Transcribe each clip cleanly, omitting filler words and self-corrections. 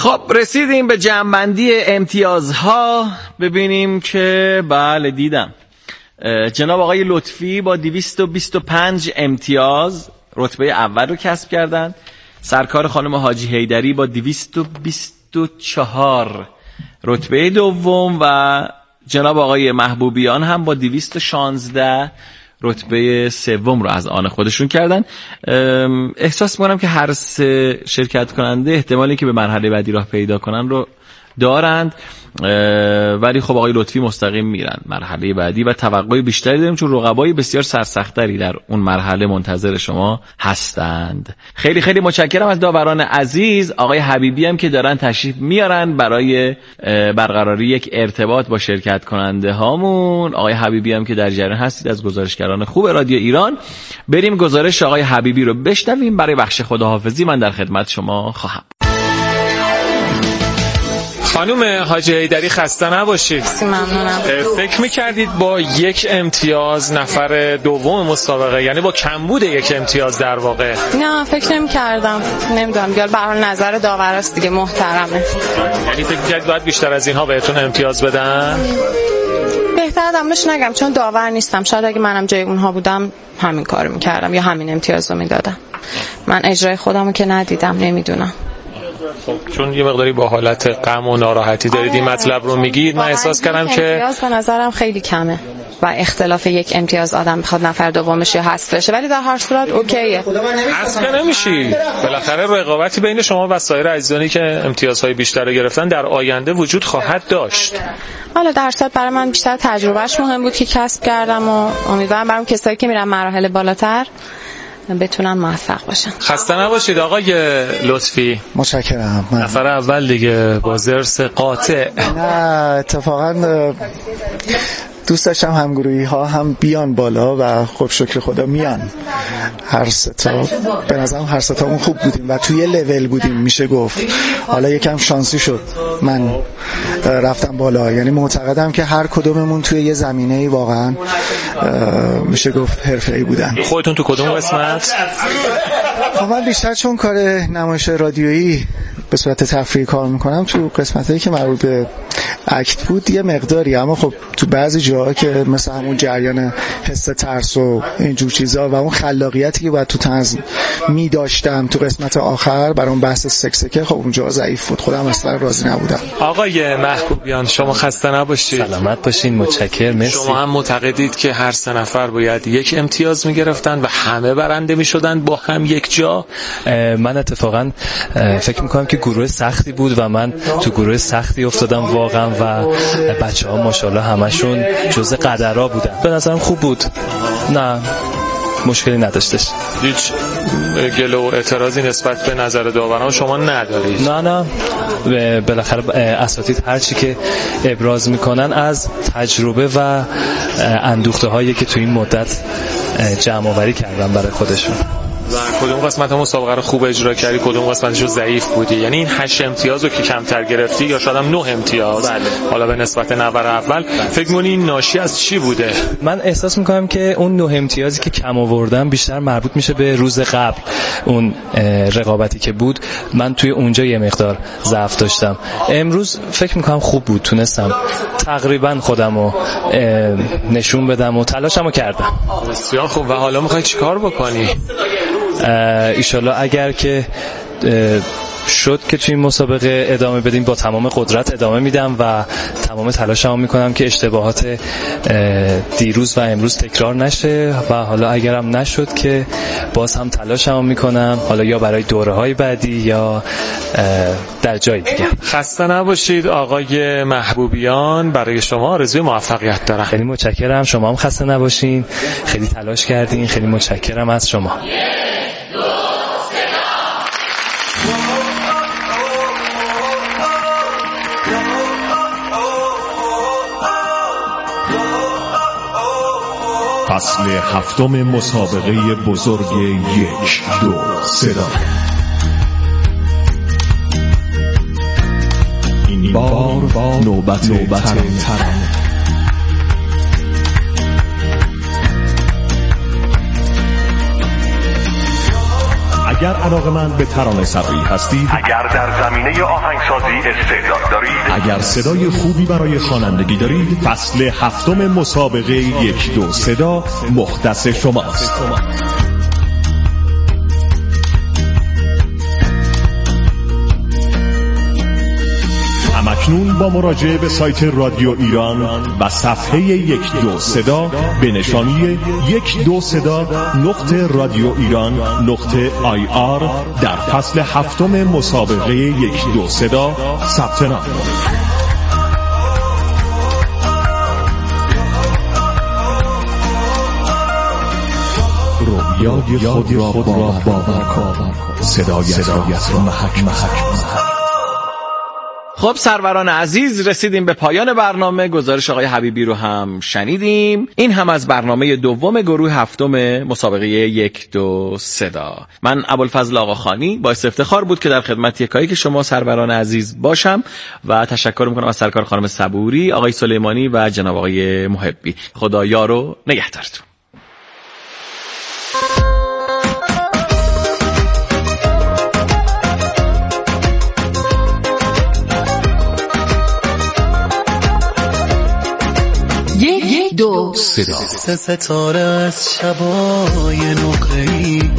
خب رسیدیم به جمع‌بندی امتیازها. ببینیم که بله دیدم جناب آقای لطفی با 225 امتیاز رتبه اول رو کسب کردن. سرکار خانم حاجی حیدری با 224 رتبه دوم و جناب آقای محبوبیان هم با 216 رتبه سوم رو از آن خودشون کردن. احساس می‌کنم که هر سه شرکت کننده احتمالی که به مرحله بعدی راه پیدا کنن رو دارند، ولی خب آقای لطفی مستقیم میرن مرحله بعدی و توقع بیشتری داریم چون رقبای بسیار سرسختری در اون مرحله منتظر شما هستند. خیلی خیلی متشکرم از داوران عزیز. آقای حبیبی هم که دارن تشریف میارن برای برقراری یک ارتباط با شرکت کننده هامون. آقای حبیبی هم که در جریان هستید از گزارشگران خوب رادیو ایران. بریم گزارش آقای حبیبی رو بشنویم. برای بخش خداحافظی من در خدمت شما خواهم. خانم حاجی حیدری خسته نباشید. ممنونم. فکر میکردید با یک امتیاز نفر دوم مسابقه، یعنی با کمبود یک امتیاز در واقع؟ نه فکر نمی‌کردم. نمیدونم دیگه به هر حال نظر داوراست دیگه، محترمه. یعنی فکر می‌کردید باید بیشتر از اینها بهتون امتیاز بدن؟ بهتره دمش نگم چون داور نیستم. شاید اگه منم جای اونها بودم همین کارو می‌کردم یا همین امتیاز رو میدادم. من اجرای خودمو که ندیدم، نمیدونم. خب چون یه مقداری با حالت غم و ناراحتی دارید این مطلب رو میگید، من احساس کردم که امتیاز به نظرم خیلی کمه و اختلاف یک امتیاز آدم بخواد نفر دومش یا حذف بشه، ولی در هر صورت اوکیه. حذف که نمیشی. بالاخره رقابتی بین شما و سایر عزیزانی که امتیازهای بیشتر گرفتن در آینده وجود خواهد داشت. حالا در صورت برای من بیشتر تجربهش مهم بود که کسب کردم و امیدوارم برام کسایی که میرن مراحل بالاتر بتونن موفق باشن. خسته نباشید آقای لطفی. متشکرم. نفر اول دیگه با ضرس قاطع. نه اتفاقا دوست داشتم همگروهی ها هم بیان بالا و خب شکر خدا میان. هر سه تا به نظرم هر سه تامون خوب بودیم و توی لول بودیم میشه گفت. حالا یکم شانسی شد من رفتم بالا، یعنی معتقدم که هر کدوممون توی یه زمینه‌ای واقعا میشه گفت حرفه‌ای بودن. خودتون تو کدوم قسمت؟ خب من بیشتر چون کار نمایش رادیویی به صورت تفریحی کار میکنم تو قسمتایی که مربوط به اکت بود یه مقداری، اما خب تو بعضی جاها که مثلا همون جریان حس ترس و اینجور چیزا و اون خلاقیتی که باید تو طنز می داشتم تو قسمت آخر برای اون بحث سکسکه، خب اونجا ضعیف بود. خودم اصلا راضی نبودم. آقای محبوبیان شما خسته نباشید. سلامت باشین. متشکرم. مرسی. شما هم معتقدید که هر سه نفر باید یک امتیاز میگرفتن و همه برنده میشدن با هم یک جا؟ من اتفاقا فکر میکنم که گروه سختی بود و من تو گروه سختی افتادم واقعا و بچه‌ها ماشاءالله همشون جزء قدرها بودن. به نظرم خوب بود. نه مشکلی نداشتش. هیچ گله و اعتراضی نسبت به نظر داوران شما ندارید؟ نه بالاخره اساتید هر چی که ابراز میکنن از تجربه و اندوخته هایی که تو این مدت جمع آوری کردن برای خودشون. و کدوم قسمت مسابقه رو خوب اجرا کردی، کدوم قسمتش رو ضعیف بودی؟ یعنی این 8 امتیاز رو که کمتر گرفتی یا شاید هم 9 امتیاز حالا به نسبت نفر اول، فکر می‌کنی این ناشی از چی بوده؟ من احساس می‌کنم که اون 9 امتیازی که کم آوردم بیشتر مربوط میشه به روز قبل. اون رقابتی که بود من توی اونجا یه مقدار ضعف داشتم. امروز فکر می‌کنم خوب بود، تونستم تقریبا خودمو نشون بدم و تلاشمو کردم. بسیار خوب. و حالا می‌خوای چیکار بکنی؟ ایشالله اگر که شد که توی این مسابقه ادامه بدیم با تمام قدرت ادامه میدم و تمام تلاشمو میکنم که اشتباهات دیروز و امروز تکرار نشه و حالا اگرم نشد که باز هم تلاشمو میکنم، حالا یا برای دوره‌های بعدی یا در جای دیگه. خسته نباشید آقای محبوبیان. برای شما آرزوی موفقیت دارم. خیلی متشکرم. شما هم خسته نباشین. خیلی تلاش کردین. خیلی متشکرم از شما. فصل هفتم مسابقه بزرگ 1 2 صدا. این بار نوبت ترانه. اگر علاقه‌مند به ترانه سرایی هستید، اگر در زمینه آهنگسازی استعداد دارید، اگر صدای خوبی برای خوانندگی دارید، فصل 7 مسابقه 1-2 صدا مختص شماست. همکنون با مراجعه به سایت رادیو ایران و صفحه 1-2 صدا به نشانی 1-2 در فصل 7 مسابقه 1-2 صدا ثبت نام کنید. رویای خود را باور کن، صدایت را محک. خب سروران عزیز، رسیدیم به پایان برنامه. گزارش آقای حبیبی رو هم شنیدیم. این هم از برنامه دوم گروه 7 مسابقه 1-2 صدا. من ابوالفضل آقاخانی باعث افتخار بود که در خدمت یکایی که شما سروران عزیز باشم و تشکر میکنم از سرکار خانم صبوری، آقای سلیمانی و جناب آقای محبی. خدا یار و نگهدارتون. دو صدا. ستاره از شبای نقره‌ای،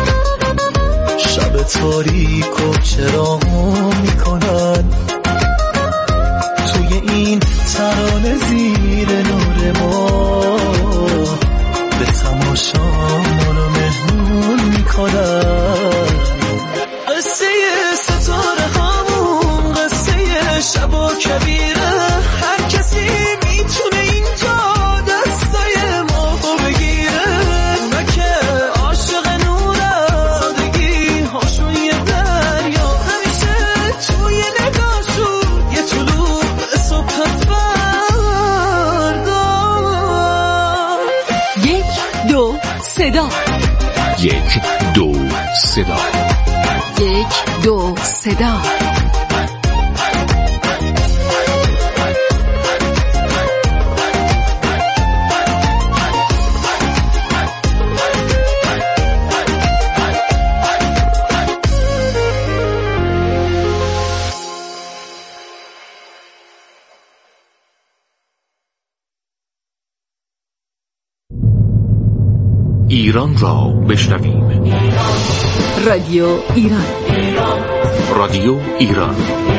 شب تاریک و چراغ میکنن، توی این ترانه زیر نور ما به تماشا ما رو مهمون میکنن. قصه ستاره همون قصه شب و کبیره، هر کسی میتونه اینجا دستای ما بگیره. اونا که عاشق نورادگی هاشون یه دریا، همیشه توی نگاهشون یه طلوع صبح فردا. 1-2 صدا. 1-2 صدا. 1-2 صدا. ایران را بشنویم. رادیو ایران. رادیو ایران.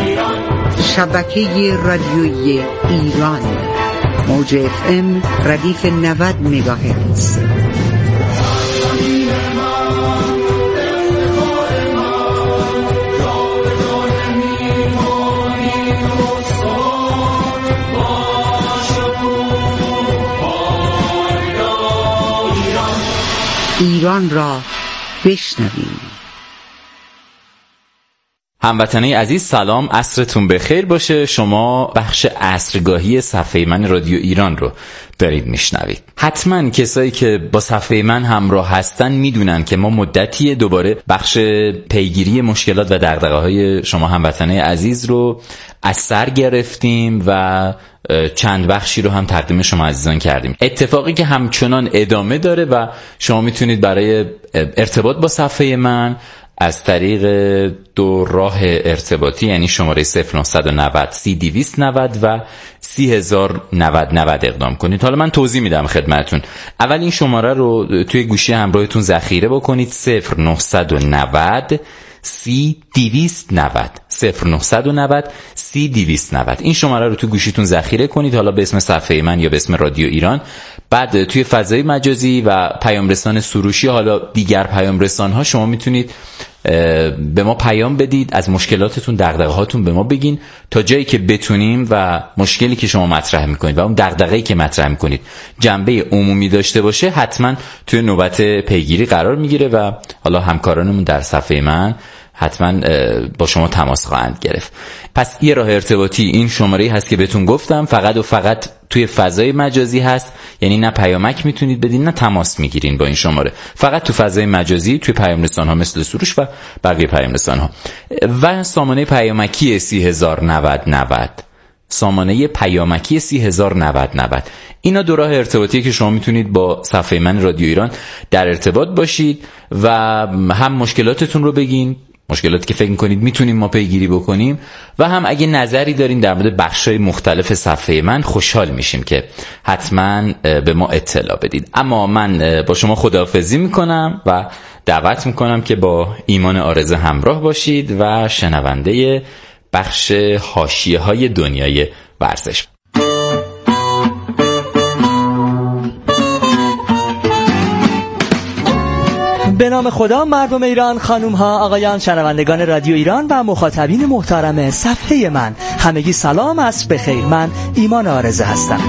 شبکه رادیویی ایران. موج FM ردیف 90 مگاهرتز. ایران را بشنویم. هموطنای عزیز سلام، عصرتون بخیر باشه. شما بخش عصرگاهی صفحه من رادیو ایران رو دارید میشنوید. حتما کسایی که با صفحه من همراه هستن میدونن که ما مدتیه دوباره بخش پیگیری مشکلات و دغدغه‌های شما هموطنای عزیز رو از سر گرفتیم و چند بخشی رو هم تقدیم شما عزیزان کردیم. اتفاقی که همچنان ادامه داره و شما میتونید برای ارتباط با صفحه من از طریق 2 راه ارتباطی، یعنی شماره 0990 30 و 30,090 اقدام کنید. حالا من توضیح میدم خدمتون. اول این شماره رو توی گوشی همراهتون ذخیره بکنید. 0990 30 290. این شماره رو تو گوشیتون ذخیره کنید، حالا به اسم صفحه من یا به اسم رادیو ایران. بعد توی فضای مجازی و پیام رسان سروشی، حالا دیگر پیام رسان ها، شما میتونید به ما پیام بدید، از مشکلاتتون، دغدغه‌هاتون به ما بگین تا جایی که بتونیم و مشکلی که شما مطرح میکنید و اون دغدغه‌ای که مطرح میکنید جنبه عمومی داشته باشه، حتما توی نوبت پیگیری قرار میگیره و حالا همکارانمون در صفحه من حتما با شما تماس خواهند گرفت. پس یه راه ارتباطی این شماره‌ای هست که بهتون گفتم، فقط و فقط توی فضای مجازی هست، یعنی نه پیامک میتونید بدین نه تماس میگیرین با این شماره، فقط تو فضای مجازی، توی پیام رسان ها مثل سروش و بقیه پیام رسان ها. و سامانه پیامکی 30,090 سامانه پیامکی 30,090. اینا دو راه ارتباطیه که شما میتونید با صفحه من رادیو ایران در ارتباط باشید و هم مشکلاتتون رو بگین، مشکلاتی که فکر میکنید میتونیم ما پیگیری بکنیم، و هم اگه نظری دارین در مورد بخشای مختلف صفحه من خوشحال میشیم که حتما به ما اطلاع بدید. اما من با شما خداحافظی میکنم و دعوت میکنم که با ایمان آرزه همراه باشید و شنونده بخش حاشیه‌های دنیای ورزش. به نام خدا، مردم ایران، خانوم ها، آقایان، شنوندگان رادیو ایران و مخاطبین محترم صفحه من، همگی سلام، عصر بخیر. من ایمان آرزه هستم.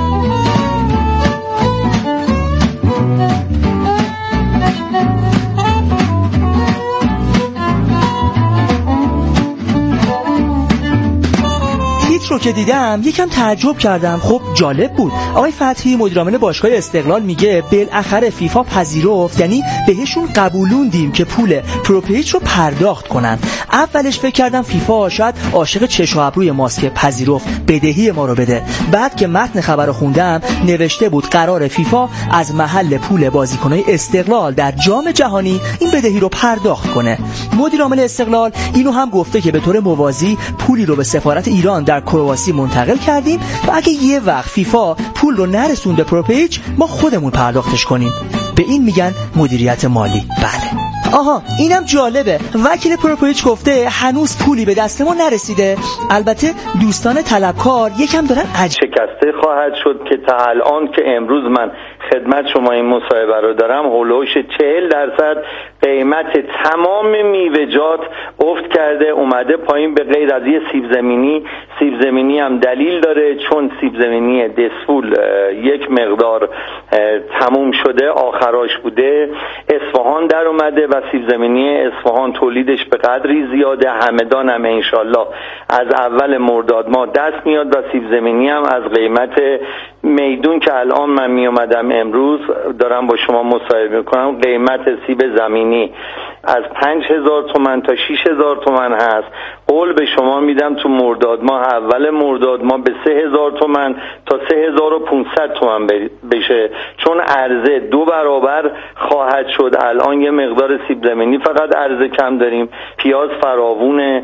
رو که دیدم یکم تعجب کردم. خب جالب بود. آقای فتحی مدیرعامل باشگاه استقلال میگه بالاخره فیفا پذیرفت، یعنی بهشون قبولوندیم که پول پروپیج رو پرداخت کنن. اولش فکر کردم فیفا شاید عاشق چش و ابروی ماست که پذیرفت بدهی ما رو بده. بعد که متن خبر رو خوندم نوشته بود قرار فیفا از محل پول بازیکنای استقلال در جام جهانی این بدهی رو پرداخت کنه. مدیرعامل استقلال اینو هم گفته که به طور موازی پولی رو به سفارت ایران در کرواسی منتقل کردیم و اگه یه وقت فیفا پول رو نرسون به پروپیج ما خودمون پرداختش کنیم. به این میگن مدیریت مالی. بله. آها اینم جالبه. وکیل پروپیج گفته هنوز پولی به دست ما نرسیده. البته دوستان طلبکار یکم دارن شکسته خواهد شد که تا الان که امروز من خدمت شما این مصاحبه رو دارم هولوش 40% قیمت تمام میوه‌جات افت کرده، اومده پایین به غیر از یه سیب زمینی هم دلیل داره، چون سیب زمینی دسفول یک مقدار تموم شده، آخراش بوده. اصفهان در اومده و سیب زمینی اصفهان تولیدش به قدری زیاده، همدان هم انشالله از اول مرداد ماه دست میاد و سیب زمینی هم از قیمت میدون که الان من می اومدم امروز دارم با شما مصاحبه میکنم، قیمت سیب زمینی از 5,000 تومان تا 6,000 تومان هست. قول به شما میدم تو مرداد ماه، اول مرداد ماه به 3,000 تومان تا 3,500 تومان بشه، چون عرضه 2 برابر خواهد شد. الان یه مقدار سیب زمینی فقط عرضه کم داریم، پیاز فراوونه،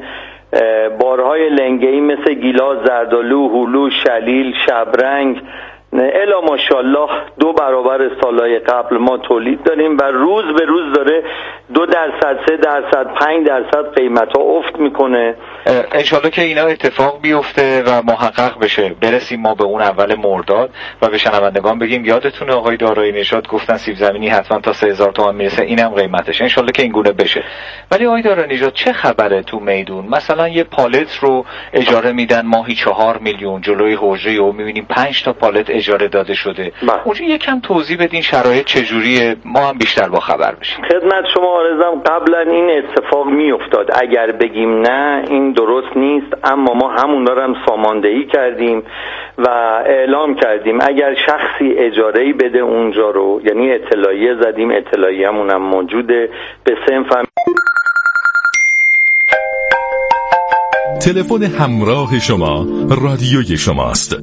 بارهای لنگه‌ای مثل گیلاس، زردآلو، هلو، شلیل، شبرنگ الا ماشاءالله 2 برابر سالهای قبل ما تولید داریم و روز به روز داره 2%، 3%، 5% قیمت ها افت میکنه. انشالله که اینا اتفاق بیفته و محقق بشه، برسیم ما به اون اول مرداد و به شنوندگان بگیم یادتونه آقای دارایی نژاد گفتن سیب زمینی حتما تا 3,000 تومان میرسه، اینم قیمتش. انشالله که این گونه بشه. ولی آقای دارایی نژاد چه خبره تو میدون؟ مثلا یه پالت رو اجاره میدن ماهی 4 میلیون جلوی حوضه و میبینیم 5 تا پالت اجاره داده شده. اونجا یکم توضیح بدین شرایط چجوریه، ما هم بیشتر با خبر بشیم. خدمت شما آرزم قبلا این اتفاق میافتاد، اگر بگیم نه این درست نیست، اما ما همون دارم ساماندهی کردیم و اعلام کردیم اگر شخصی اجاره‌ای بده اونجا رو، یعنی اطلاعیه زدیم، اطلاعیه همون هم موجوده به صنف. تلفن همراه شما رادیوی شماست.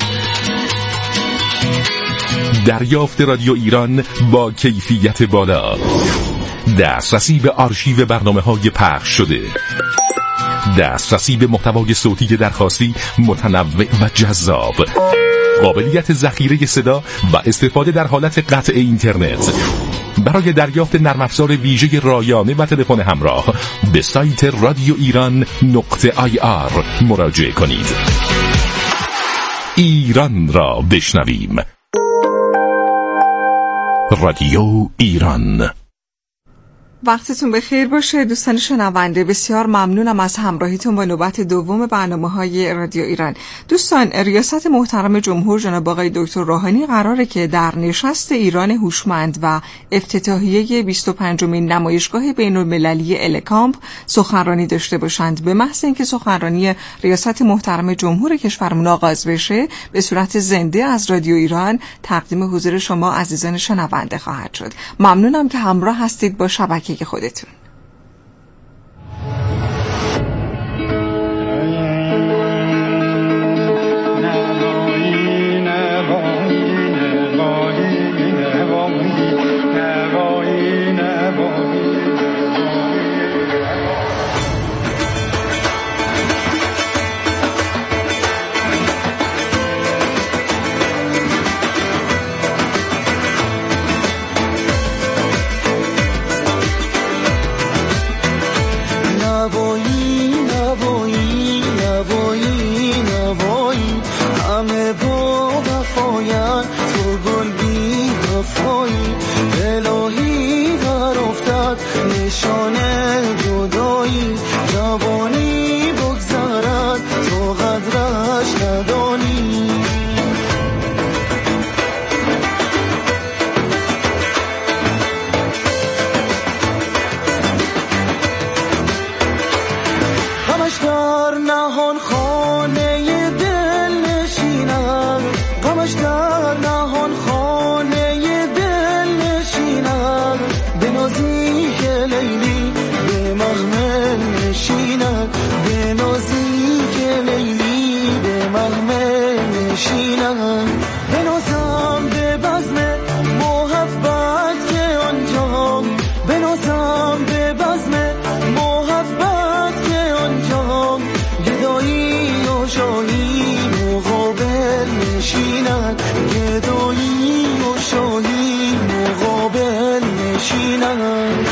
دریافت رادیو ایران با کیفیت بالا، دسترسی به آرشیو برنامه‌های پخش شده، دسترسی به محتوای صوتی درخواستی متنوع و جذاب، قابلیت ذخیره صدا و استفاده در حالت قطع اینترنت. برای دریافت نرم افزار ویژه رایانه و تلفن همراه به سایت radioiran.ir مراجعه کنید. ایران را بشنویم. رادیو ایران. وقتتون بخیر باشه دوستان شنونده، بسیار ممنونم از همراهیتون با نوبت دوم برنامه‌های رادیو ایران. دوستان، ریاست محترم جمهور جناب آقای دکتر روحانی قراره که در نشست ایران هوشمند و افتتاحیه 25مین نمایشگاه بین‌المللی الکامپ سخنرانی داشته باشند. به محض اینکه سخنرانی ریاست محترم جمهور کشورمون آغاز بشه، به صورت زنده از رادیو ایران تقدیم حضور شما عزیزان شنونده خواهد شد. ممنونم که همراه هستید با شبکه خودتون. نهان خانه دل نشینم، غمش در نهان خانه دل نشینم، به نازی که لیلی به محمل نشینم، به نازی که لیلی به محمل نشینم، به نازم به بزم محبت که آنجا، به نازم به بزم محبت که آنجا، گدایی و شاهی مقابل نشینند، گدایی و شاهی مقابل نشینند.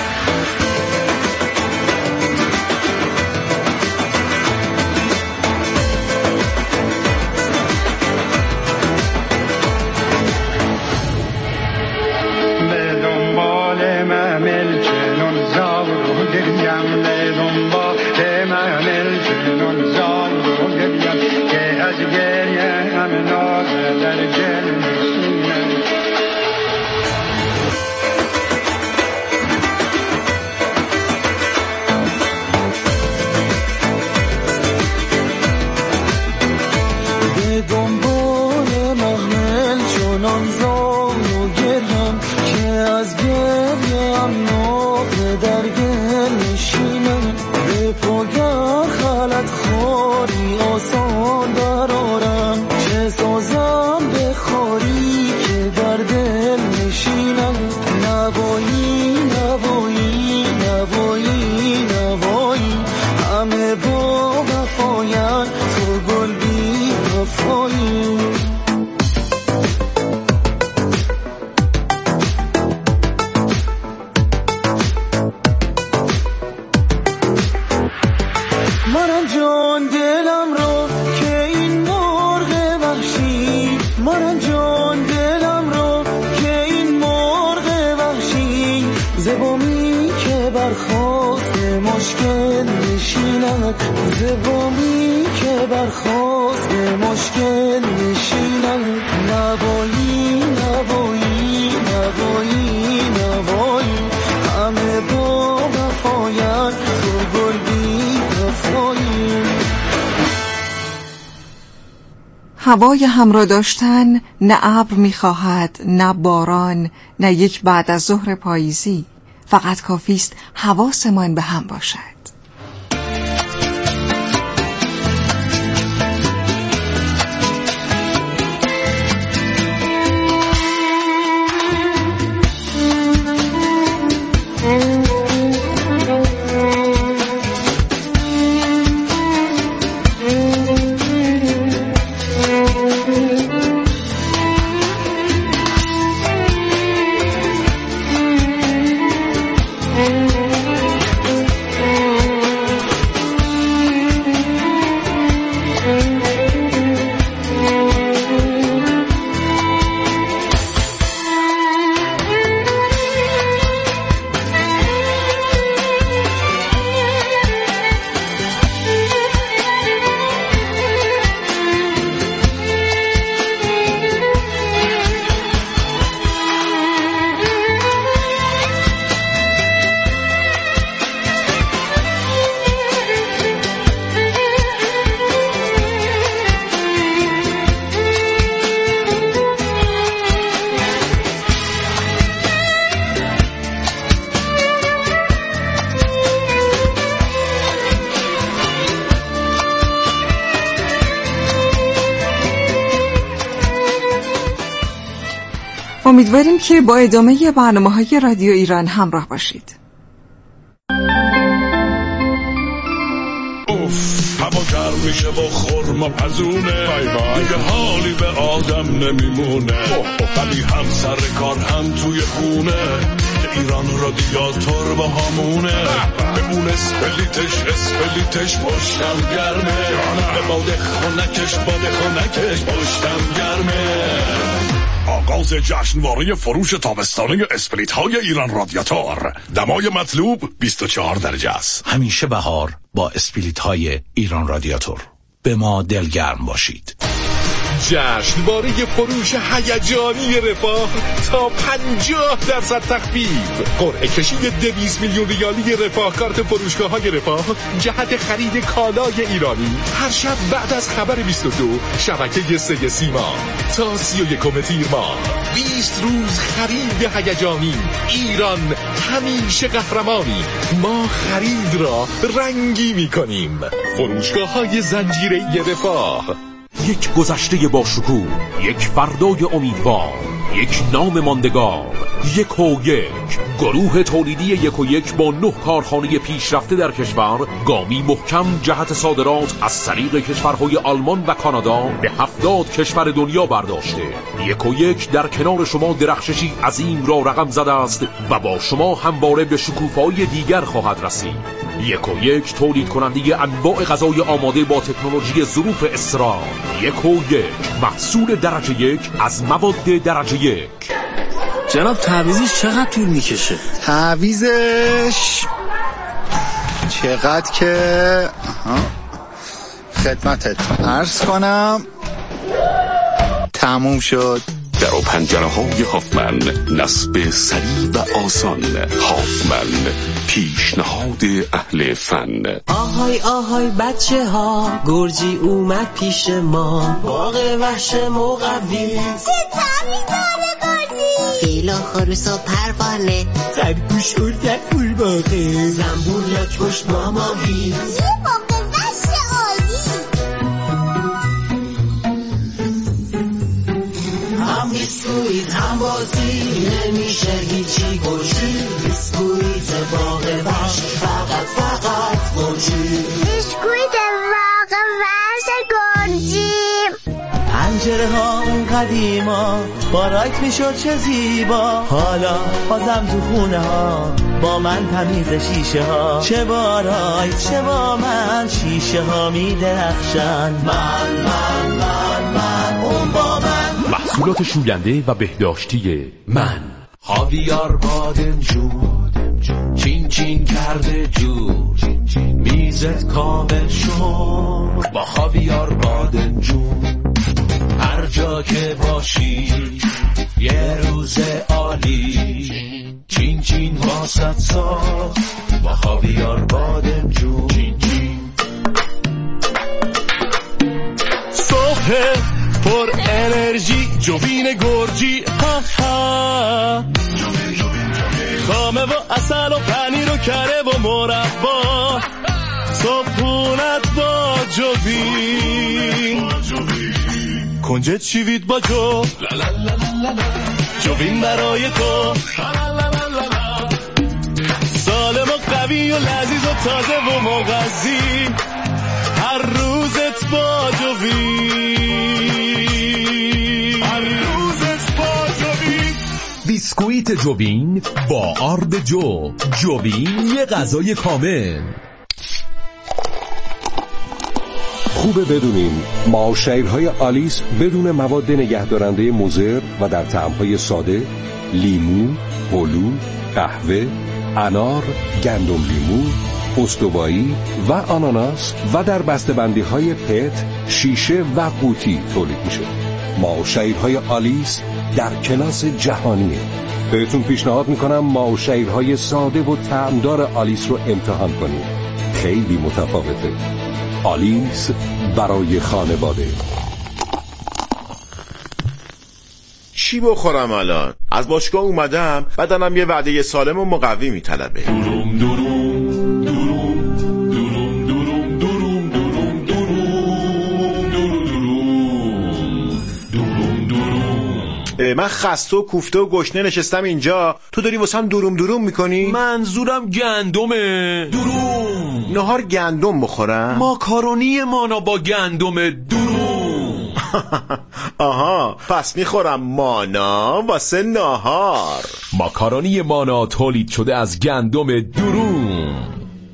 زبانی که برخواست مشکل نشینم، نوایی نوایی نوایی نوایی، همه با وفاین تو گل بی وفایی. هوای همراه داشتن نه ابر می‌خواهد نه باران نه یک بعد از ظهر پاییزی، فقط کافیست حواسمان به هم باشد. امیدواریم که با ادامه برنامه‌های رادیو ایران همراه باشید. هوا گرم میشه و خرما پزونه، دیگه حالی به آدم نمیمونه، ولی هم سر کار هم توی خونه، که ایران رادیاتور با همونه، بمون اسپلیتش پشتم گرمه، به باده خونکش پشتم گرمه. آغاز جشنواره فروش تابستانه اسپلیت های ایران رادیاتور، دمای مطلوب 24 درجه است. همیشه بهار با اسپلیت های ایران رادیاتور. به ما دلگرم باشید. جشنواره فروش هیجانی رفاه تا 50% تخفیف. قرعه کشی 200 میلیون ریالی رفاه کارت فروشگاه‌های رفاه جهت خرید کالای ایرانی هر شب بعد از خبر 22 شبکه 3 سیما تا 31 تیر ماه. 20 روز خرید هیجانی. ایران همیشه قهرمانی. ما خرید را رنگی می‌کنیم. فروشگاه‌های زنجیره‌ای رفاه. یک گذشته با شکوه، یک فردای امیدوار، یک نام ماندگار. 1&1 گروه تولیدی 1&1 با 9 کارخانه پیشرفته در کشور گامی محکم جهت صادرات از طریق کشورهای آلمان و کانادا به 70 کشور دنیا برداشته. 1&1 در کنار شما درخششی عظیم را رقم زده است و با شما همواره به شکوفه‌های دیگر خواهد رسید. 1&1 تولید کننده انواع غذای آماده با تکنولوژی ظروف اسرار. 1&1 محصول درجه 1 از مواد درجه 1. جناب تعویضش چقدر طول میکشه؟ تعویضش چقدر که خدمتت عرض کنم تموم شد. در و پنجره های هافمن، نصب سریع و آسان. هافمن، پیشنهاد اهل فن. آهای آهای بچه ها، گرجی اومد پیش ما. باغ وحش مقوی، چه طعمی داره گرجی؟ فیلا خروس و پروانه، خرگوش اردک قورباغه، زنبور لاک‌پشت ماماهی، یه باغ وحش عالی. هم بیسکویت هم بازی، نمیشه هیچی گوشی. بیسکویت باغ وحش، فقط گوشی. بیسکویت باغ وحش گرجی. پنجره ها قدیما باراک میشد چه زیبا. حالا بازم تو خونه ها با من تمیز شیشه ها. چه باراک چه با من شیشه ها می درخشن. من اون با من. محصولات شوینده و بهداشتی من. خاویار بادمجون چین چین کرده جور. میزت کامل شد با خاویار بادمجون. هر جا که باشی یه روز عالی. چین چین واسط ساخت با خاویار بادمجون. چین چین. صبح پر انرژی جوین گرجی. ها ها خامه و اصل و پنیر و کره و مربا. صبحونت با جوین. کنجد شیوید با جوین برای تو. سالم و قوی و لذیذ و تازه و مغذی. هر روزت با جوین. بیسکویت جوین با آرد جوین یه غذای کامل. خوبه بدونیم معاشرهای آلیس بدون مواد نگهدارنده مضر و در طعم‌های ساده، لیمو، هلو، قهوه، انار، گندم لیمو، استوایی و آناناس و در بسته‌بندی‌های پت، شیشه و قوطی تولید میشه. معاشرهای آلیس در کلاس جهانیه. بهتون پیشنهاد میکنم معاشرهای ساده و طعمدار آلیس رو امتحان کنید. خیلی متفاوته. آلیس برای خانواده. چی بخورم الان؟ از باشگاه اومدم، بدنم یه وعده سالم و مقوی میطلبه. من خسته و کوفته و گشنه نشستم اینجا، تو داری واسم دوروم میکنی؟ منظورم گندمه. نهار گندم بخورم؟ ماکارونی مانا با گندم دروم. آها، پس میخورم مانا واسه نهار. ماکارونی مانا تولید شده از گندم دروم.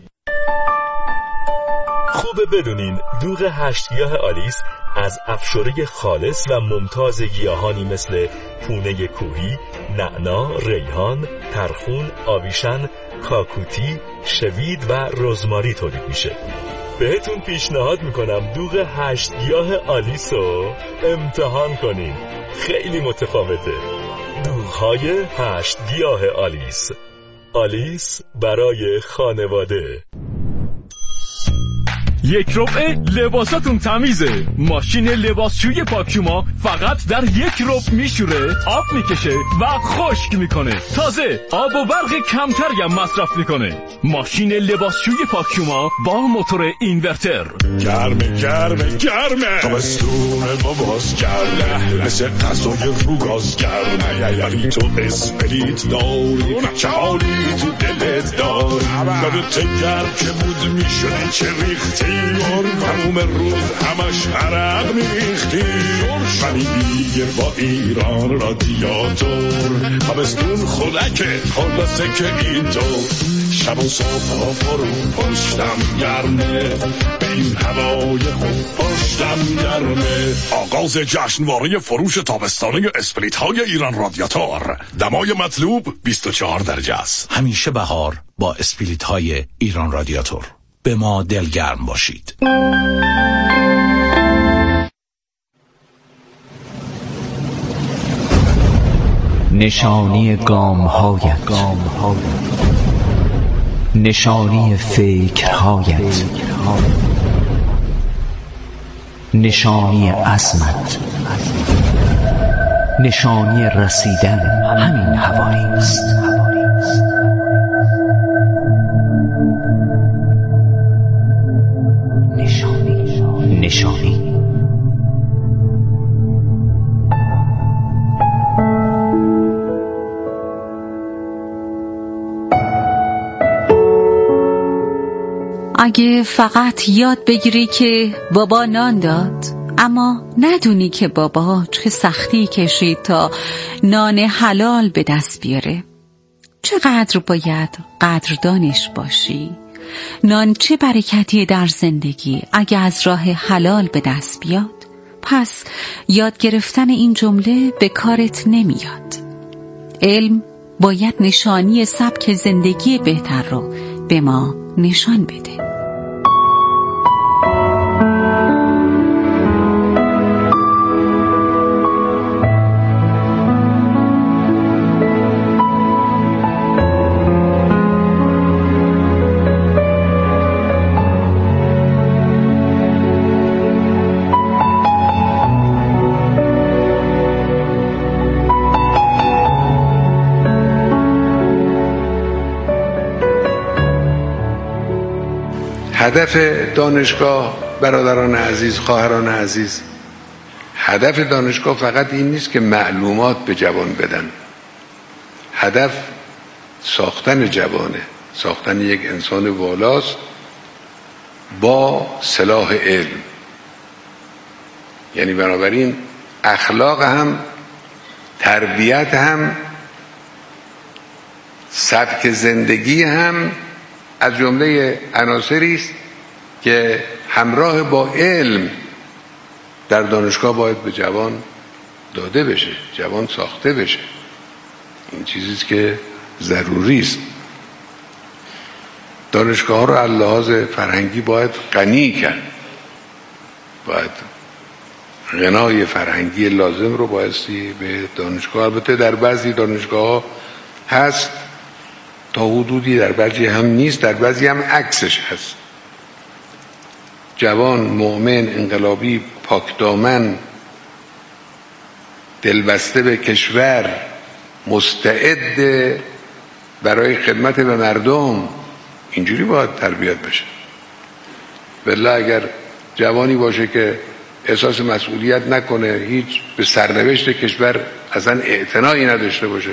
خوبه بدونین دوغ 8 گیاه آلیس از افشوره خالص و ممتاز گیاهانی مثل پونه کوهی، نعنا، ریحان، ترخون، آویشن، کاکوتی، شوید و رزماری تولید میشه. بهتون پیشنهاد میکنم دوغ 8 گیاه آلیس رو امتحان کنین. خیلی متفاوته. دوغ‌های 8 گیاه آلیس. آلیس برای خانواده. یک ربع لباساتون تمیزه. ماشین لباسشوی پاکشوما فقط در یک ربع میشوره، آب میکشه و خشک میکنه. تازه آب و برق کمتری هم مصرف میکنه. ماشین لباسشوی پاکشوما با موتور اینورتر. گرمه گرمه گرمه، تابستونه باباز گرمه، مثل غذای رو گاز گرمه. ولی تو اسپریت داری، چه حالی تو دلت داری. یادت گرم که بود میشونه چه ریختی، تموم روز همش عرق میریختی. ولی دیگه با ایران رادیاتور تابستون خودکه، خلاصه که اینطور شب و صبح ها فرو پشتم گرمه، به این هوای خوب پشتم گرمه. آغاز جشنواره فروش تابستانه اسپریت های ایران رادیاتور. دمای مطلوب 24 درجه است. همیشه بهار با اسپریت های ایران رادیاتور. به ما دلگرم باشید. نشانی گام‌هایت، نشانی فکرهایت، نشانی عزمت، نشانی رسیدن همین هوایی است. نشانی. اگه فقط یاد بگیری که بابا نان داد، اما ندونی که بابا چه سختی کشید تا نان حلال به دست بیاره، چقدر باید قدردانش باشی. نان چه برکتی در زندگی اگه از راه حلال به دست بیاد. پس یاد گرفتن این جمله به کارت نمیاد. علم باید نشانی سبک زندگی بهتر رو به ما نشان بده. هدف دانشگاه، برادران عزیز، خواهران عزیز، هدف دانشگاه فقط این نیست که معلومات به جوان بدن. هدف ساختن جوانه، ساختن یک انسان والاست با سلاح علم. یعنی بنابراین اخلاق هم، تربیت هم، سبک زندگی هم از جمله عناصری است که همراه با علم در دانشگاه باید به جوان داده بشه، جوان ساخته بشه. این چیزی است که ضروری است. دانشگاه ها رو از لحاظ فرهنگی باید غنی کرد، باید غنای فرهنگی لازم رو بایستی به دانشگاه. البته در بعضی دانشگاه ها هست تا حدودی، در بعضی هم نیست، در بعضی هم عکسش هست. جوان، مؤمن، انقلابی، پاکدامن، دلبسته به کشور، مستعد برای خدمت به مردم، اینجوری باید تربیت بشه. بالله اگر جوانی باشه که احساس مسئولیت نکنه، هیچ به سرنوشت کشور اصلا اعتنایی نداشته باشه،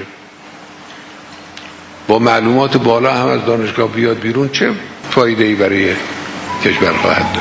با معلومات بالا هم از دانشگاه بیاد بیرون، چه فایده‌ای برای کشور خواهد داشت؟